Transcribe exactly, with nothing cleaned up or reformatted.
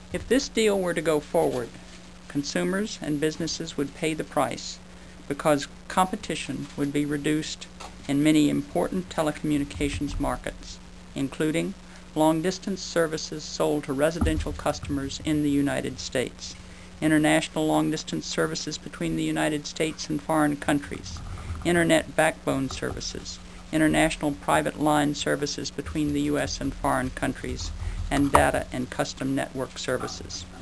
If this deal were to go forward, consumers and businesses would pay the price because competition would be reduced in many important telecommunications markets, including long-distance services sold to residential customers in the United States, international long-distance services between the United States and foreign countries, Internet backbone services, international private line services between the U S and foreign countries, and data and custom network services.